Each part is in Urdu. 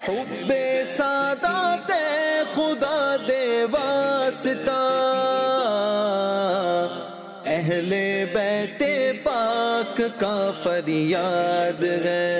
حب سادات خدا دے واسطہ اہل بیت پاک کا فریاد ہے،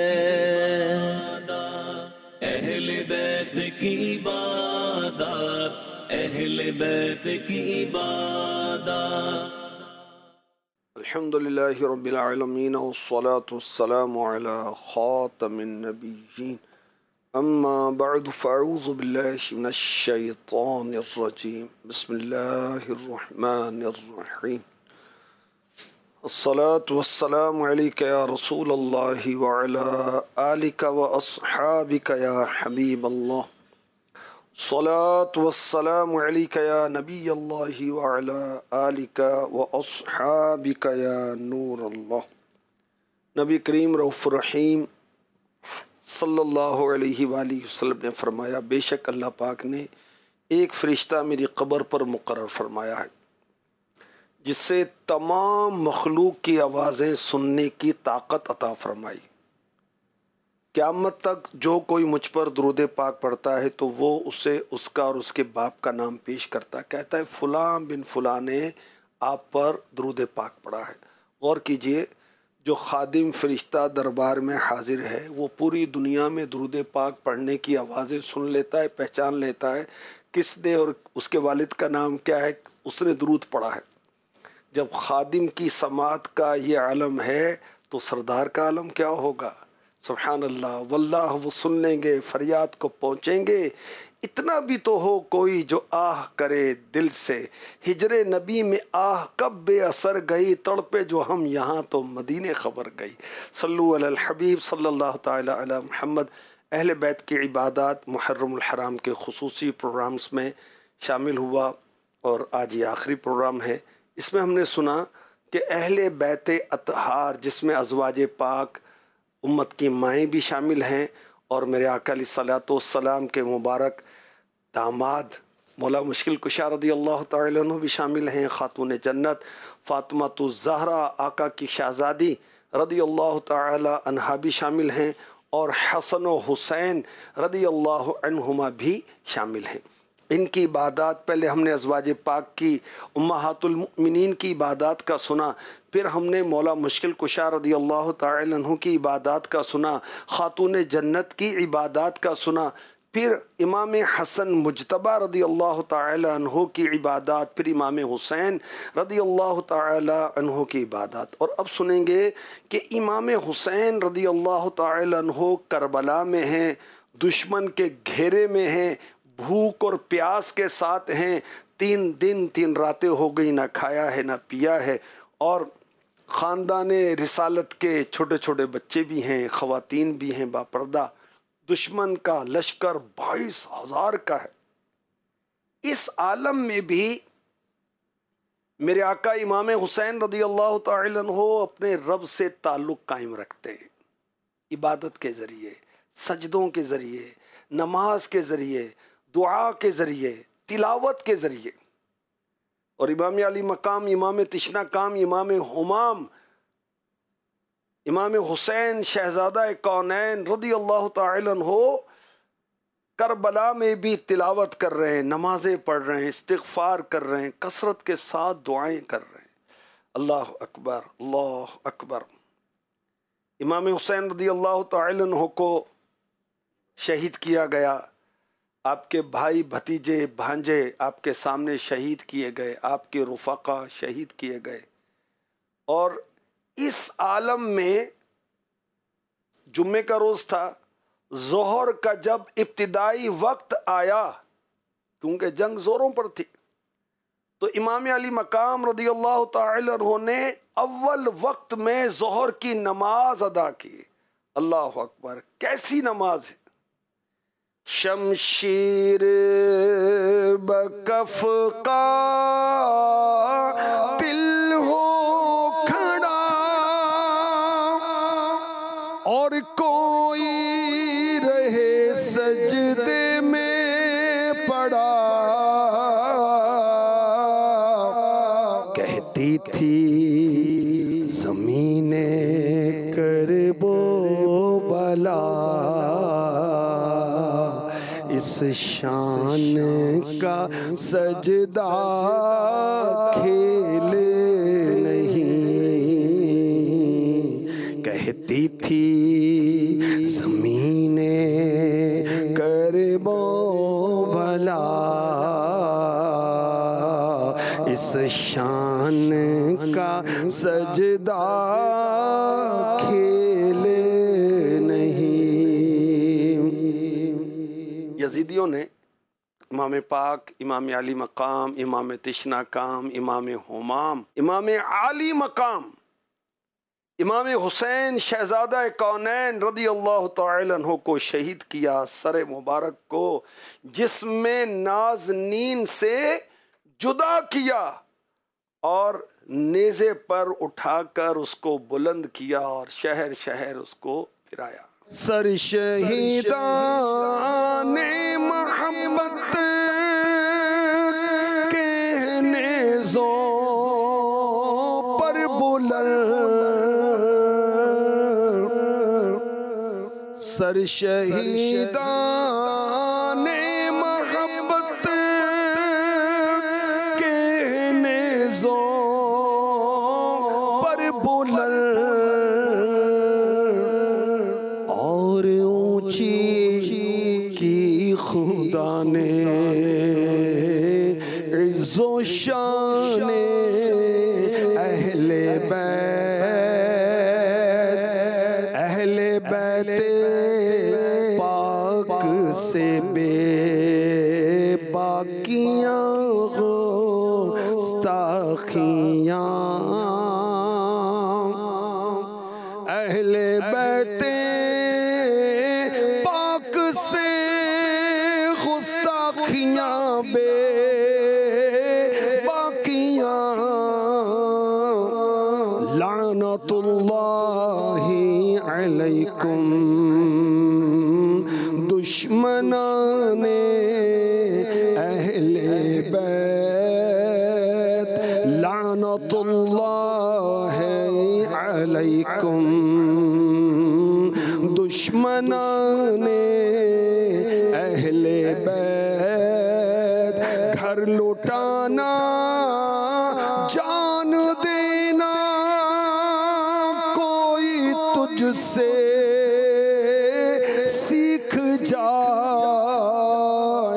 اہل بیت کی عبادت، اہل بیت کی عبادت۔ الحمدللہ رب العالمین والصلاة والسلام علی خاتم النبیین، اما بعد فاعوذ باللہ من الشیطان الرجیم، بسم اللہ الرحمن الرحیم۔ الصلاة والسلام علیک یا رسول اللہ وعلی آلک واصحابک یا حبیب اللہ، الصلاة والسلام علیک یا نبی اللہ وعلی آلک واصحابک یا نور اللہ۔ نبی کریم رؤوف الرحیم صلی اللہ علیہ وآلہ وسلم نے فرمایا، بے شک اللہ پاک نے ایک فرشتہ میری قبر پر مقرر فرمایا ہے جس سے تمام مخلوق کی آوازیں سننے کی طاقت عطا فرمائی۔ قیامت تک جو کوئی مجھ پر درود پاک پڑھتا ہے تو وہ اسے اس کا اور اس کے باپ کا نام پیش کرتا ہے، کہتا ہے فلاں بن فلاں نے آپ پر درود پاک پڑھا ہے۔ غور کیجئے، جو خادم فرشتہ دربار میں حاضر ہے وہ پوری دنیا میں درود پاک پڑھنے کی آوازیں سن لیتا ہے، پہچان لیتا ہے کس نے اور اس کے والد کا نام کیا ہے، اس نے درود پڑھا ہے۔ جب خادم کی سماعت کا یہ عالم ہے تو سردار کا عالم کیا ہوگا؟ سبحان اللہ، واللہ وہ سن لیں گے، فریاد کو پہنچیں گے۔ اتنا بھی تو ہو کوئی جو آہ کرے دل سے، ہجر نبی میں آہ کب بے اثر گئی، تڑپے جو ہم یہاں تو مدینے خبر گئی۔ صلو علی الحبیب صلی اللہ تعالی علی محمد۔ اہل بیت کی عبادات محرم الحرام کے خصوصی پروگرامز میں شامل ہوا اور آج یہ آخری پروگرام ہے۔ اس میں ہم نے سنا کہ اہل بیت اطہار جس میں ازواج پاک امت کی مائیں بھی شامل ہیں اور میرے آقا علیہ الصلوۃ والسلام کے مبارک داماد مولا مشکل کشا رضی اللہ تعالی عنہ بھی شامل ہیں، خاتون جنت فاطمہ الزہرا آقا کی شہزادی رضی اللہ تعالی عنہا بھی شامل ہیں، اور حسن و حسین رضی اللہ عنہما بھی شامل ہیں۔ ان کی عبادات، پہلے ہم نے ازواج پاک کی امہات المؤمنین کی عبادات کا سنا، پھر ہم نے مولا مشکل کشا رضی اللہ تعالی عنہ کی عبادات کا سنا، خاتون جنت کی عبادات کا سنا، پھر امام حسن مجتبی رضی اللہ تعالی عنہ کی عبادات، پھر امام حسین رضی اللہ تعالی عنہ کی عبادات۔ اور اب سنیں گے کہ امام حسین رضی اللہ تعالی عنہ کربلا میں ہیں، دشمن کے گھیرے میں ہیں، بھوک اور پیاس کے ساتھ ہیں، 3 دن 3 راتیں ہو گئی، نہ کھایا ہے نہ پیا ہے، اور خاندان رسالت کے چھوٹے چھوٹے بچے بھی ہیں، خواتین بھی ہیں باپردہ، دشمن کا لشکر 22,000 کا ہے۔ اس عالم میں بھی میرے آقا امام حسین رضی اللہ تعالی عنہ اپنے رب سے تعلق قائم رکھتے ہیں، عبادت کے ذریعے، سجدوں کے ذریعے، نماز کے ذریعے، دعا کے ذریعے، تلاوت کے ذریعے۔ اور امام علی مقام، امام تشنا کام، امام ہمام، امام حسین شہزادہ کونین رضی اللہ تعالی عنہ کربلا میں بھی تلاوت کر رہے ہیں، نمازیں پڑھ رہے ہیں، استغفار کر رہے ہیں، کثرت کے ساتھ دعائیں کر رہے ہیں۔ اللہ اکبر، اللہ اکبر۔ امام حسین رضی اللہ تعالی عنہ کو شہید کیا گیا، آپ کے بھائی بھتیجے بھانجے آپ کے سامنے شہید کیے گئے، آپ کے رفقا شہید کیے گئے، اور اس عالم میں جمعے کا روز تھا، ظہر کا جب ابتدائی وقت آیا، کیونکہ جنگ زوروں پر تھی، تو امام علی مقام رضی اللہ تعالی عنہ نے اول وقت میں ظہر کی نماز ادا کی۔ اللہ اکبر، کیسی نماز ہے! شمشیر بکف قابل ہو کھڑا، اور کوئی رہے سجدے میں پڑا، کہتی تھی زمین کرب و بلا، اس شان کا سجدہ کھیل نہیں، کہتی تھی زمین کرب و بھلا اس شان کا سجدہ کھیل نہیں۔ یزیدیوں نے امام پاک، امام علی مقام، امام تشنا کام، امام حمام، امام علی مقام، امام حسین شہزادہ کونین رضی اللہ تعالی عنہ کو شہید کیا، سر مبارک کو جسم نازنین سے جدا کیا اور نیزے پر اٹھا کر اس کو بلند کیا اور شہر شہر اس کو پھرایا۔ سر شہیدان محبت کے نیزوں پر بلند، سر شہیدان محبت کے نیزوں پر بلند، اور اونچی کی خدا نے عز و شان اہل بیت پاک سے بے باکیاں گستاخیاں، اہل بیت پاک سے گستاخیاں بے باکیاں، لعنت اللہ علیکم دشمنان اہل بیت، لعنت اللہ علیکم دشمنان اہل بیت، گھر لوٹانا جان دینا کوئی تجھ سے سیکھ جائے،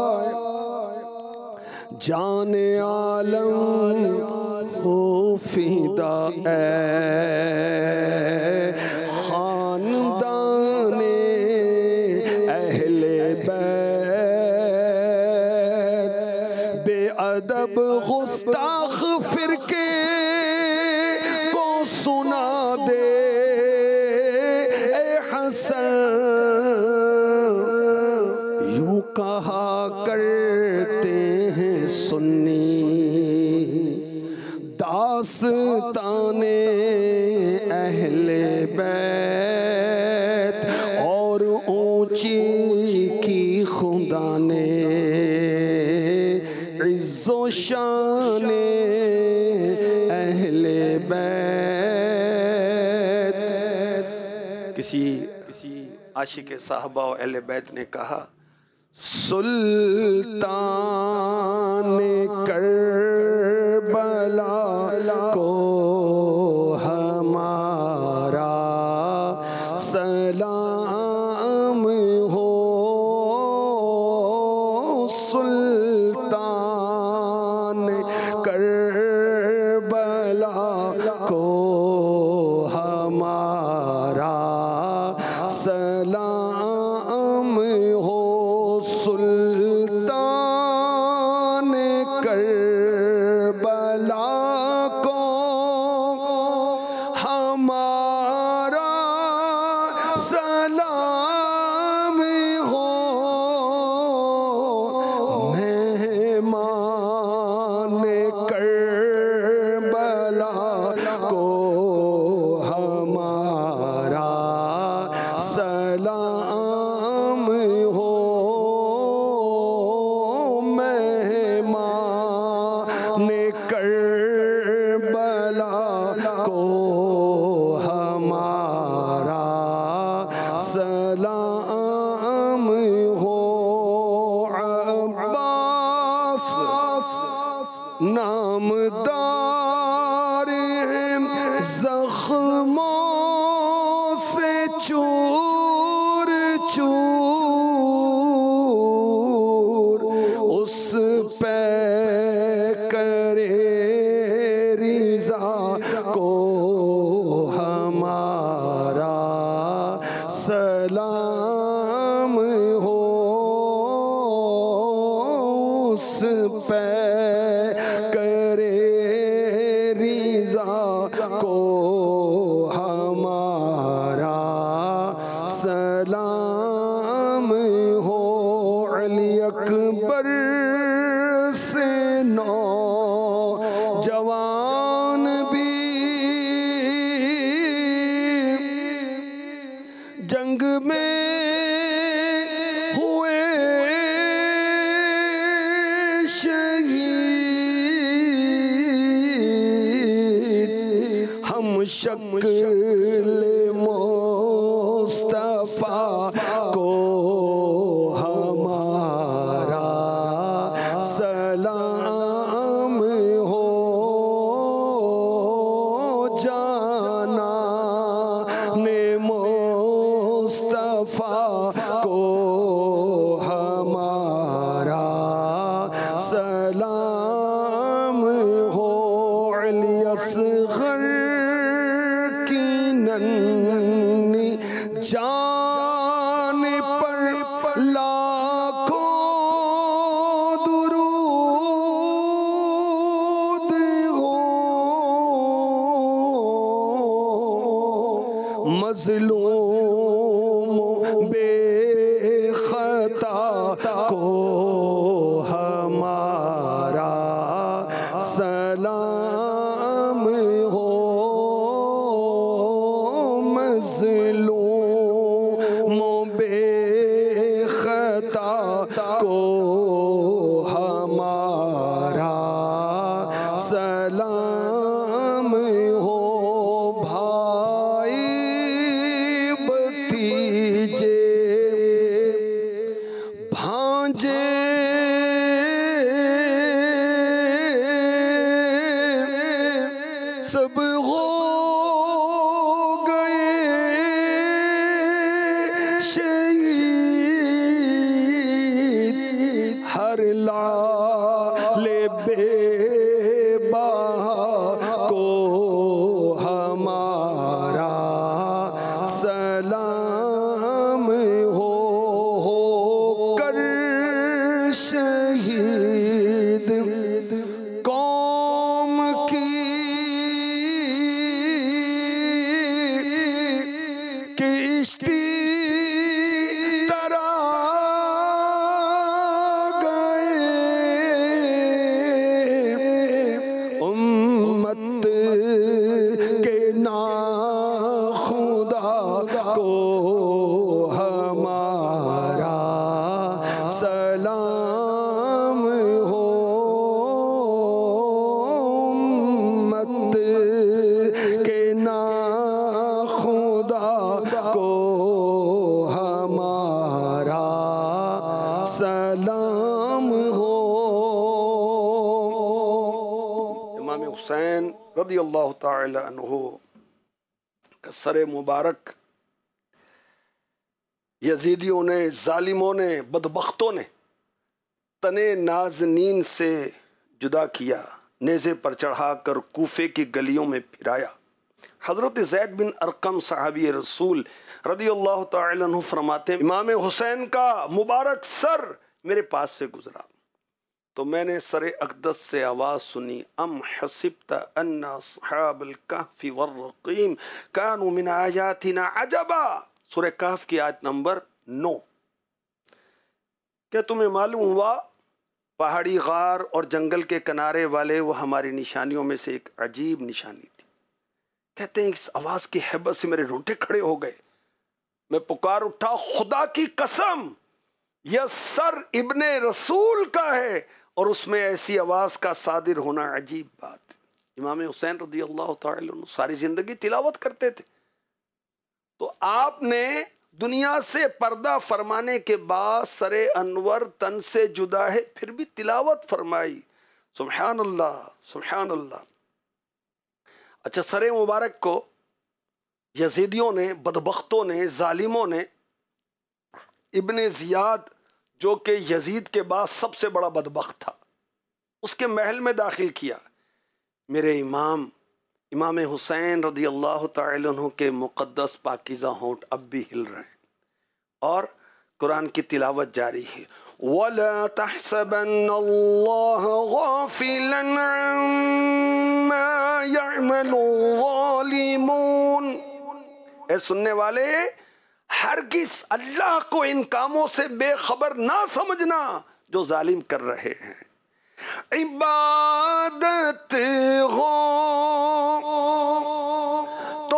جان عالم ہو فدا اے خاندان اہل بیت، بے ادب گستاخ فرقے کو سنا دے اے حسن، یوں کہا کرتے ہیں سنی داستان اہل بیت، اور اونچی کی خدا نے عز و شان اہل بیت۔ کسی عاشق صحابہ و اہل بیت نے کہا، سلطان کربلا کو ہمارا سلام ہو، سلطان کربلا کو ہمارا سلام ہو، سلطان کربلا نامدار ہیں زخموں سے چور چور، اس پہ کرے رضا کو ہمارا سلام ہو، اس پہ کرے رضا کو ہمارا سلام ہو۔ علی اکبر سے نوجوان بھی جنگ میں ہوئے شہید، ہم شکل مصطفیٰ کو ہمارا سلام ہو، جانا نے مصطفیٰ کو ہمارا سلام ہو۔ علی اصغر کی ننھی جان پر لاکھوں درود ہو، مظلوم بے خطا کو ہمارا سلام ہو، مظلوم بے خطا کو ہمارا سلام ہو۔ بھائی بھتیجے بھانجے سب ہو گئے شہید، ہر لال بے باں کو ہمارا سلام ہو، کر شہید قوم کی کشتی ترا گئے، امت کے ناخدا کو ہمارا سلام ہو، امت کے ناخدا کو ہمارا سلام ہو۔ امام حسین رضی اللہ تعالی عنہ کا سر مبارک یزیدیوں نے، ظالموں نے، بدبختوں نے تنے نازنین سے جدا کیا، نیزے پر چڑھا کر کوفے کی گلیوں میں پھرایا۔ حضرت زید بن ارقم صحابی رسول رضی اللہ تعالی عنہ فرماتے ہیں، امام حسین کا مبارک سر میرے پاس سے گزرا تو میں نے سر اقدس سے آواز سنی، ام حسبت ان اصحاب الکہف والرقیم کانوا من آیاتنا عجبا، سورہ کہف کی آیت نمبر 9۔ کیا تمہیں معلوم ہوا پہاڑی غار اور جنگل کے کنارے والے وہ ہماری نشانیوں میں سے ایک عجیب نشانی تھی۔ کہتے ہیں اس آواز کی ہیبت سے میرے رونگٹے کھڑے ہو گئے، میں پکار اٹھا، خدا کی قسم یہ سر ابن رسول کا ہے، اور اس میں ایسی آواز کا صادر ہونا عجیب بات۔ امام حسین رضی اللہ تعالی عنہ ساری زندگی تلاوت کرتے تھے، تو آپ نے دنیا سے پردہ فرمانے کے بعد سر انور تن سے جدا ہے پھر بھی تلاوت فرمائی، سبحان اللہ سبحان اللہ. اچھا، سر مبارک کو یزیدیوں نے، بدبختوں نے، ظالموں نے ابن زیاد جو کہ یزید کے بعد سب سے بڑا بدبخت تھا، اس کے محل میں داخل کیا. میرے امام حسین رضی اللہ تعالی عنہ کے مقدس پاکیزہ ہونٹ اب بھی ہل رہے ہیں اور قرآن کی تلاوت جاری ہے. وَلَا تَحْسَبَنَّ اللَّهَ غَافِلًا عَمَّا يَعْمَلُ الظَّالِمُونَ. اے سننے والے، ہرگز اللہ کو ان کاموں سے بے خبر نہ سمجھنا جو ظالم کر رہے ہیں. عبادت ہو تو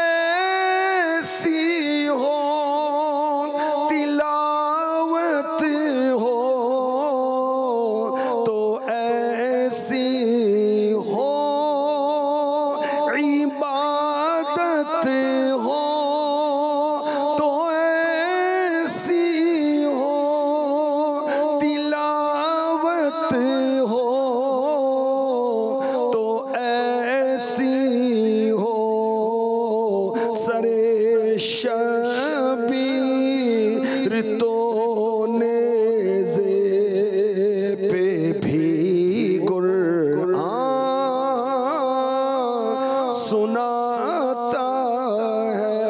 ایسی ہو، تلاوت ہو تو ایسی ہو، عبادت ہو تو ایسی ہو، تلاوت ہو تو ایسی ہو. سرے شبیر تو نیزے پہ بھی قرآن سناتا ہے.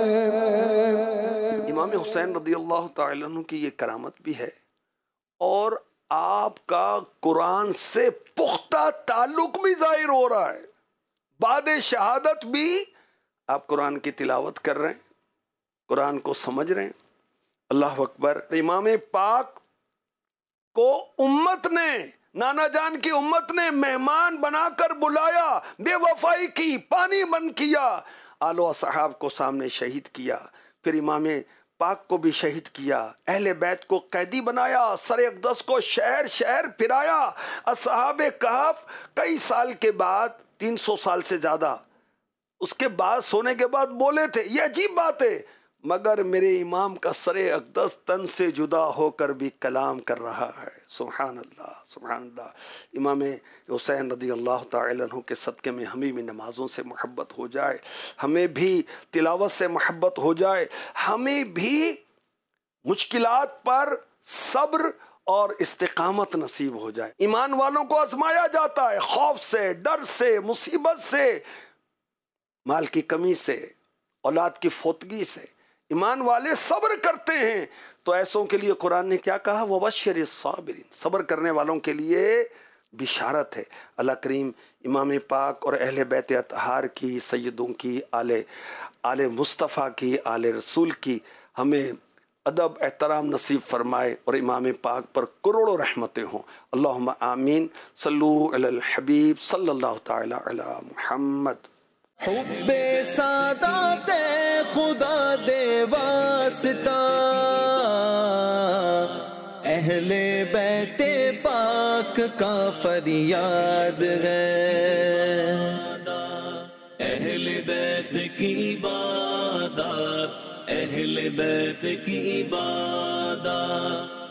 امام حسین رضی اللہ تعالی عنہ کی یہ کرامت بھی ہے اور آپ کا قرآن سے پختہ تعلق بھی ظاہر ہو رہا ہے. بعد شہادت بھی آپ قرآن کی تلاوت کر رہے ہیں، قرآن کو سمجھ رہے ہیں. اللہ اکبر. امام پاک کو امت نے، نانا جان کی امت نے مہمان بنا کر بلایا، بے وفائی کی، پانی بند کیا، آل و اصحاب کو سامنے شہید کیا، پھر امام پاک کو بھی شہید کیا، اہل بیت کو قیدی بنایا، سر اقدس کو شہر شہر پھرایا. اصحاب کہف کئی سال کے بعد، 300 سال سے زیادہ اس کے بعد سونے کے بعد بولے تھے. یہ عجیب بات ہے، مگر میرے امام کا سر اقدس تن سے جدا ہو کر بھی کلام کر رہا ہے. سبحان اللہ سبحان اللہ. امام حسین رضی اللہ تعالی عنہ کے صدقے میں ہمیں بھی نمازوں سے محبت ہو جائے، ہمیں بھی تلاوت سے محبت ہو جائے، ہمیں بھی مشکلات پر صبر اور استقامت نصیب ہو جائے. ایمان والوں کو آزمایا جاتا ہے، خوف سے، ڈر سے، مصیبت سے، مال کی کمی سے، اولاد کی فوتگی سے. ایمان والے صبر کرتے ہیں تو ایسوں کے لیے قرآن نے کیا کہا؟ وَبَشِّرِ الصَّابِرِينَ. صبر کرنے والوں کے لیے بشارت ہے. اللہ کریم امام پاک اور اہل بیت اطہار کی، سیدوں کی، آل مصطفیٰ کی، آل رسول کی ہمیں ادب احترام نصیب فرمائے اور امام پاک پر کروڑوں رحمتیں ہوں. اللہم آمین. صلو علی الحبیب صلی اللہ تعالی علی محمد. حب سادات خدا دے واسطہ، اہل بیت پاک کا فریاد ہے. اہل بیت کی عبادت، اہل بیت کی عبادت.